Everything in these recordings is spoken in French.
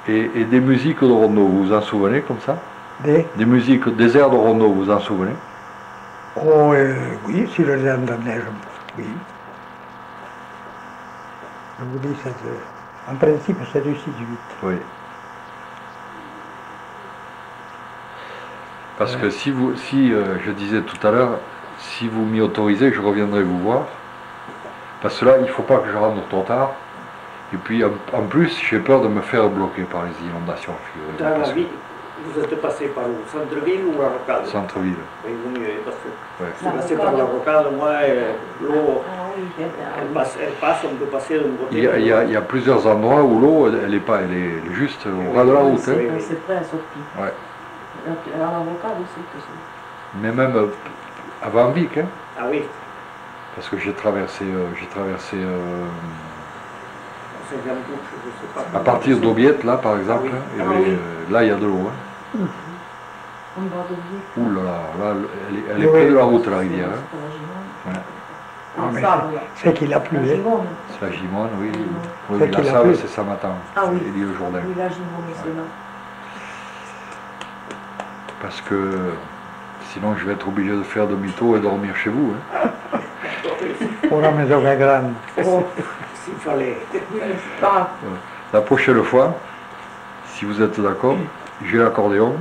Et des musiques de Rondeau, vous vous en souvenez comme ça? Des musiques, des airs de Rondeau, vous vous en souvenez? Oh, oui, si je les entendais, oui. Je vous dis, en principe, c'est du 6-8. Oui. Parce que si je disais tout à l'heure, si vous m'y autorisez, je reviendrai vous voir. Parce que là, il ne faut pas que je rentre trop tard. Et puis, en plus, j'ai peur de me faire bloquer par les inondations. Dans la ville, vous êtes passé par où? Centre-ville ou la rocade? Centre-ville. Oui, vous mieux, parce que Ouais. c'est passé par la rocade, moi, l'eau, elle passe, on peut passer d'un côté. Il y a plusieurs endroits où l'eau, elle est juste au ras de la route. C'est prêt à sortir. Ouais. Alors la rocade aussi que c'est. Mais même avant Vic, hein, Ah oui, parce que j'ai traversé à partir d'Aubiette, là par exemple, Ah oui. là il y a de l'eau. Hein. On va devenir. Ouh là là, elle est près de la route, la rivière. Hein. Ouais. C'est qu'il a plu. La Gimone. C'est la Gimone, oui. Oui, C'est la qu'il a Save, plu. c'est Samatan. Ah oui. Et l'île Jourdain. Oui, la Gimone, c'est là. Parce que sinon je vais être obligé de faire demi-tour et dormir chez vous. Hein. Pour la maison est grande. Oh, s'il fallait. oui, mais c'est pas grave. La prochaine fois, si vous êtes d'accord, j'ai l'accordéon.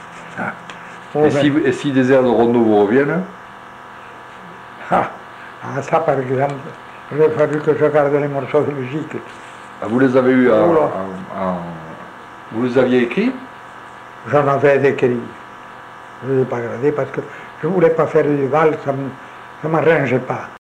Et si des airs de Rondeau vous reviennent, Ça, par exemple, il a fallu que je garde les morceaux de musique. vous les avez eus vous les aviez écrits? J'en avais écrit. Je ne l'ai pas gardé parce que je ne voulais pas faire du val, ça ne m'arrangeait pas.